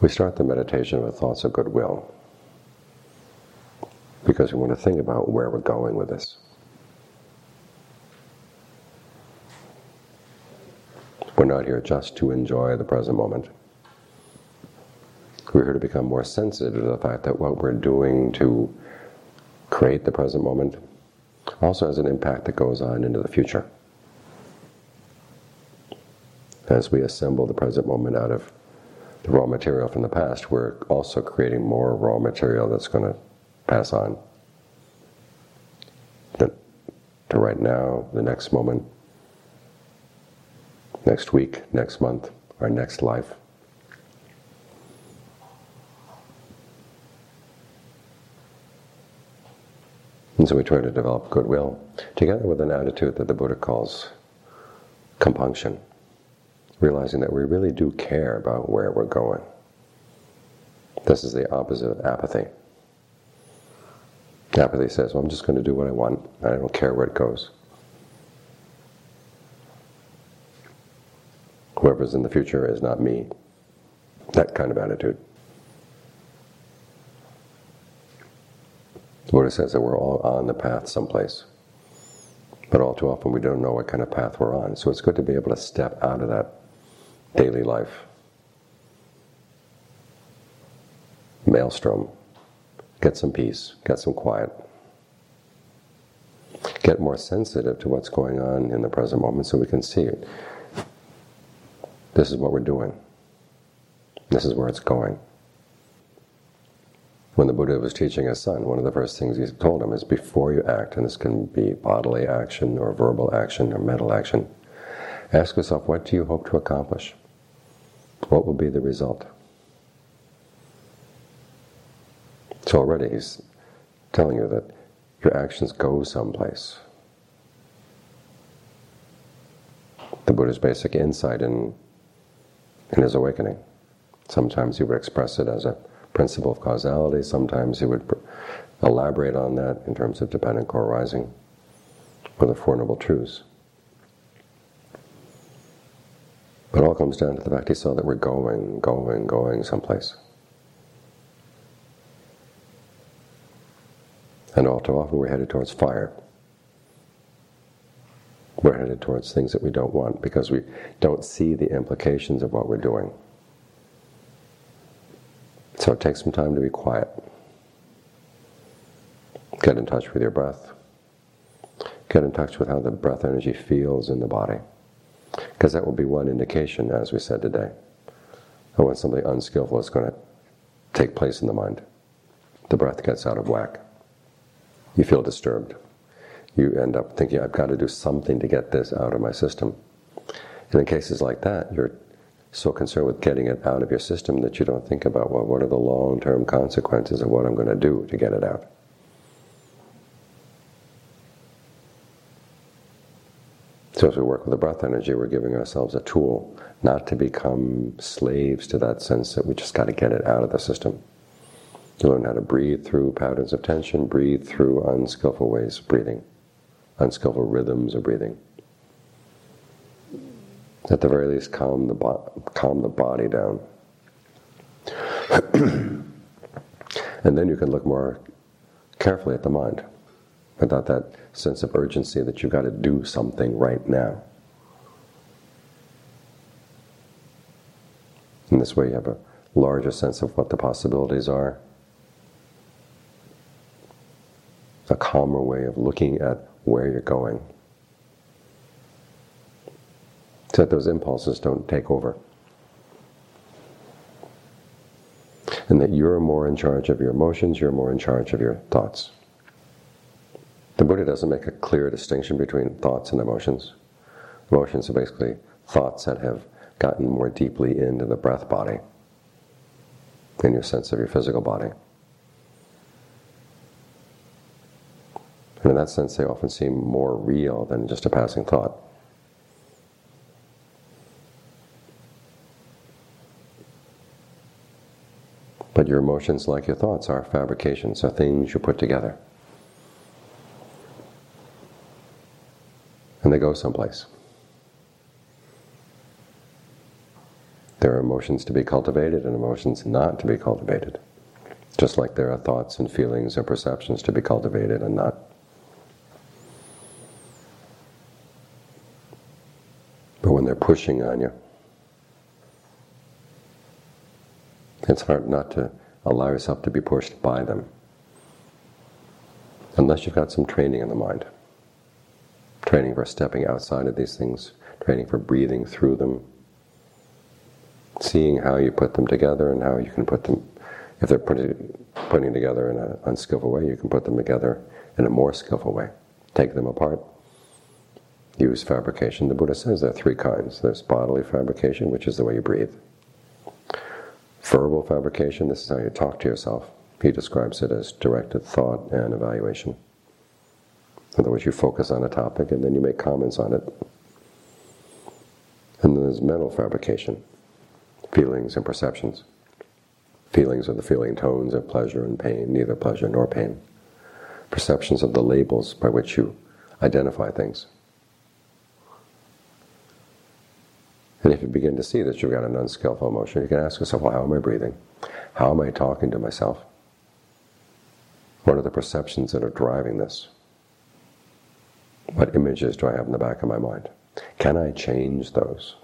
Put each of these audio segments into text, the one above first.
We start the meditation with thoughts of goodwill, because we want to think about where we're going with this. We're not here just to enjoy the present moment. We're here to become more sensitive to the fact that what we're doing to create the present moment also has an impact that goes on into the future. As we assemble the present moment out of the raw material from the past, we're also creating more raw material that's going to pass on to right now, the next moment, next week, next month, our next life. And so we try to develop goodwill, together with an attitude that the Buddha calls compunction, realizing that we really do care about where we're going. This is the opposite of apathy. Apathy says, well, I'm just going to do what I want, I don't care where it goes. Whoever's in the future is not me. That kind of attitude. The Buddha says that we're all on the path someplace, but all too often we don't know what kind of path we're on. So it's good to be able to step out of that daily life maelstrom, get some peace, get some quiet, get more sensitive to what's going on in the present moment so we can see it. This is what we're doing. This is where it's going. When the Buddha was teaching his son, one of the first things he told him is, before you act, and this can be bodily action or verbal action or mental action, ask yourself, what do you hope to accomplish? What will be the result? So already he's telling you that your actions go someplace. The Buddha's basic insight in his awakening. Sometimes he would express it as a principle of causality, sometimes he would elaborate on that in terms of dependent co-arising or the Four Noble Truths. But it all comes down to the fact he saw that we're going someplace. And all too often we're headed towards fire. We're headed towards things that we don't want because we don't see the implications of what we're doing. So it takes some time to be quiet. Get in touch with your breath. Get in touch with how the breath energy feels in the body. Because that will be one indication, as we said today, of when something unskillful is going to take place in the mind. The breath gets out of whack. You feel disturbed. You end up thinking, I've got to do something to get this out of my system. And in cases like that, you're so concerned with getting it out of your system that you don't think about, well, what are the long-term consequences of what I'm going to do to get it out? So as we work with the breath energy, we're giving ourselves a tool not to become slaves to that sense that we just got to get it out of the system. You learn how to breathe through patterns of tension, breathe through unskillful ways of breathing, unskillful rhythms of breathing. At the very least, calm the body down. And then you can look more carefully at the mind, without that sense of urgency that you've got to do something right now. In this way you have a larger sense of what the possibilities are, a calmer way of looking at where you're going, so that those impulses don't take over. And that you're more in charge of your emotions, you're more in charge of your thoughts. The Buddha doesn't make a clear distinction between thoughts and emotions. Emotions are basically thoughts that have gotten more deeply into the breath body, in your sense of your physical body. And in that sense, they often seem more real than just a passing thought. But your emotions, like your thoughts, are fabrications, are things you put together. And they go someplace. There are emotions to be cultivated and emotions not to be cultivated. Just like there are thoughts and feelings and perceptions to be cultivated and not. But when they're pushing on you, it's hard not to allow yourself to be pushed by them. Unless you've got some training in the mind. Training for stepping outside of these things, training for breathing through them, seeing how you put them together and how you can put them, if they're putting together in an unskillful way, you can put them together in a more skillful way. Take them apart. Use fabrication. The Buddha says there are three kinds. There's bodily fabrication, which is the way you breathe. Verbal fabrication, this is how you talk to yourself. He describes it as directed thought and evaluation. In other words, you focus on a topic and then you make comments on it. And then there's mental fabrication, feelings and perceptions. Feelings are the feeling tones of pleasure and pain, neither pleasure nor pain. Perceptions are the labels by which you identify things. And if you begin to see that you've got an unskillful emotion, you can ask yourself, well, how am I breathing? How am I talking to myself? What are the perceptions that are driving this? What images do I have in the back of my mind? Can I change those?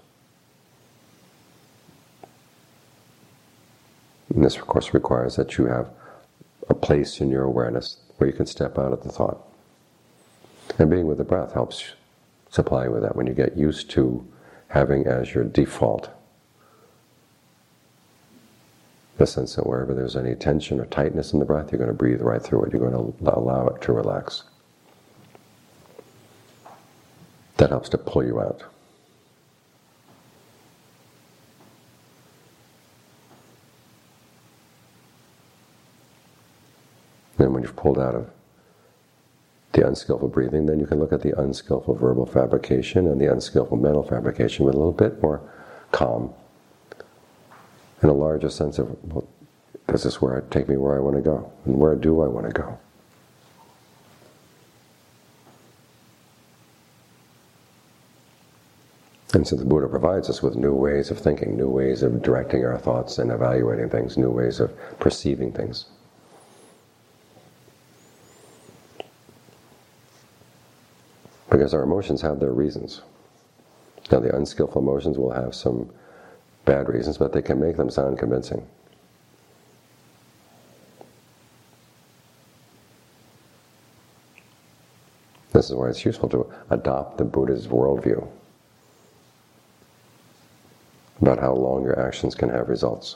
And this, of course, requires that you have a place in your awareness where you can step out of the thought. And being with the breath helps supply you with that. When you get used to having as your default the sense that wherever there's any tension or tightness in the breath, you're going to breathe right through it. You're going to allow it to relax. That helps to pull you out. Then when you've pulled out of the unskillful breathing, then you can look at the unskillful verbal fabrication and the unskillful mental fabrication with a little bit more calm and a larger sense of, well, does this take me where I want to go? And where do I want to go? And so the Buddha provides us with new ways of thinking, new ways of directing our thoughts and evaluating things, new ways of perceiving things. Because our emotions have their reasons. Now the unskillful emotions will have some bad reasons, but they can make them sound convincing. This is why it's useful to adopt the Buddha's worldview about how long your actions can have results.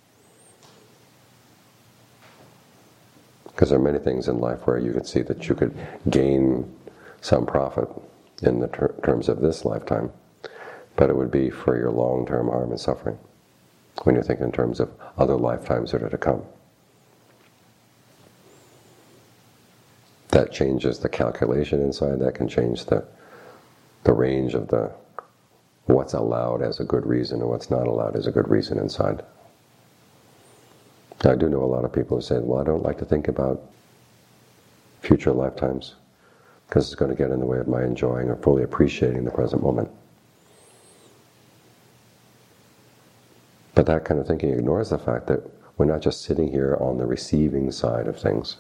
Because there are many things in life where you could see that you could gain some profit in the terms of this lifetime, but it would be for your long-term harm and suffering when you think in terms of other lifetimes that are to come. That changes the calculation inside, that can change the range of what's allowed as a good reason and what's not allowed as a good reason inside. Now, I do know a lot of people who say, well, I don't like to think about future lifetimes because it's going to get in the way of my enjoying or fully appreciating the present moment. But that kind of thinking ignores the fact that we're not just sitting here on the receiving side of things.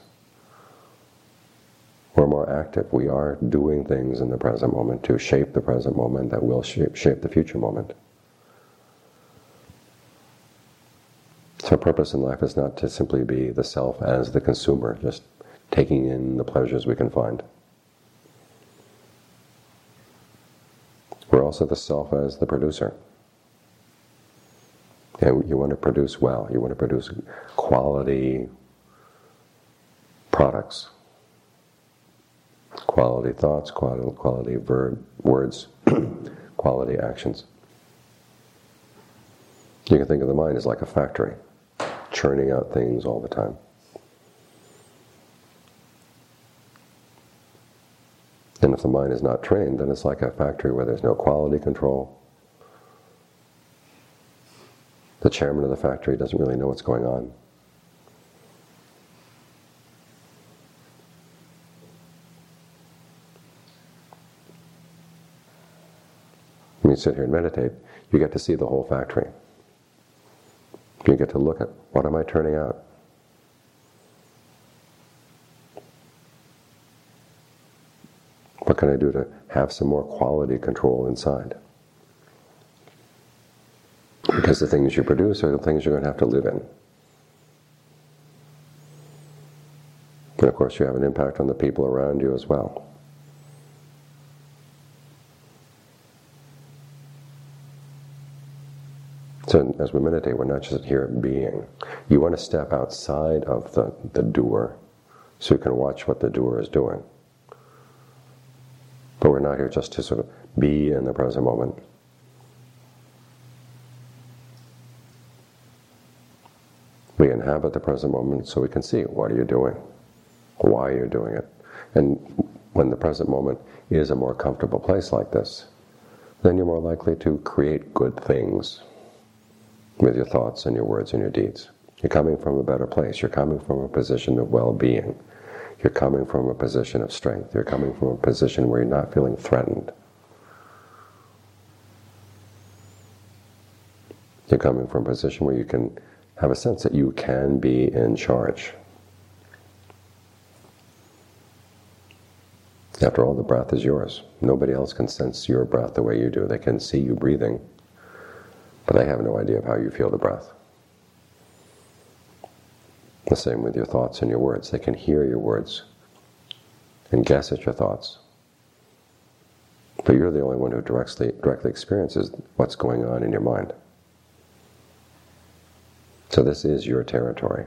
We're more active. We are doing things in the present moment to shape the present moment that will shape the future moment. So our purpose in life is not to simply be the self as the consumer, just taking in the pleasures we can find. We're also the self as the producer. And you want to produce well. You want to produce quality products, quality thoughts, quality words, quality actions. You can think of the mind as like a factory, churning out things all the time. And if the mind is not trained, then it's like a factory where there's no quality control. The chairman of the factory doesn't really know what's going on. When you sit here and meditate, you get to see the whole factory. You get to look at, what am I turning out? What can I do to have some more quality control inside? Because the things you produce are the things you're going to have to live in. And of course you have an impact on the people around you as well. So as we meditate, we're not just here being. You want to step outside of the doer, so you can watch what the doer is doing. But we're not here just to sort of be in the present moment. We inhabit the present moment so we can see, what are you doing? Why you're doing it. And when the present moment is a more comfortable place like this, then you're more likely to create good things with your thoughts and your words and your deeds. You're coming from a better place. You're coming from a position of well-being. You're coming from a position of strength. You're coming from a position where you're not feeling threatened. You're coming from a position where you can have a sense that you can be in charge. After all, the breath is yours. Nobody else can sense your breath the way you do. They can see you breathing, but they have no idea of how you feel the breath. The same with your thoughts and your words. They can hear your words and guess at your thoughts. But you're the only one who directly experiences what's going on in your mind. So this is your territory.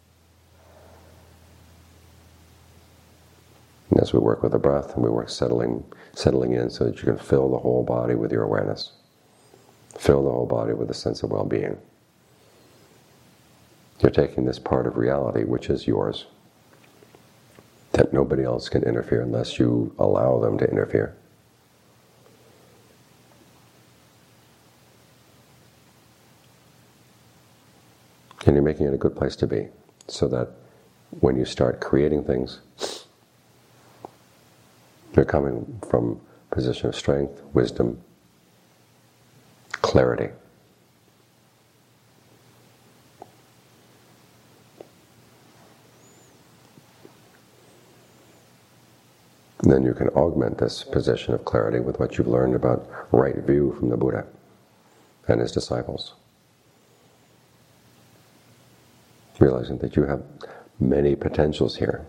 And as we work with the breath, and we work settling in so that you can fill the whole body with your awareness. Fill the whole body with a sense of well-being. You're taking this part of reality, which is yours, that nobody else can interfere unless you allow them to interfere. And you're making it a good place to be, so that when you start creating things, you're coming from a position of strength, wisdom, clarity. And then you can augment this position of clarity with what you've learned about right view from the Buddha and his disciples. Realizing that you have many potentials here.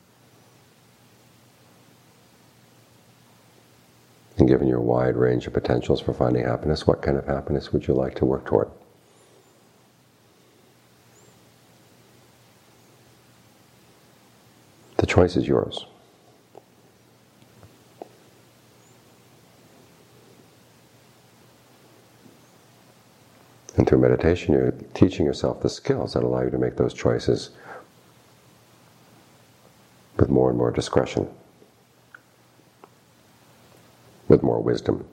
And given your wide range of potentials for finding happiness, what kind of happiness would you like to work toward? The choice is yours. And through meditation, you're teaching yourself the skills that allow you to make those choices with more and more discretion, with more wisdom.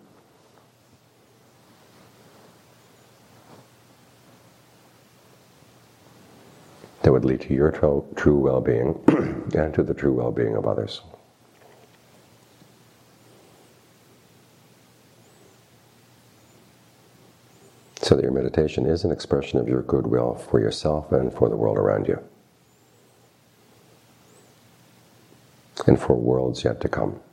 That would lead to your true well-being and to the true well-being of others. So that your meditation is an expression of your goodwill for yourself and for the world around you, and for worlds yet to come.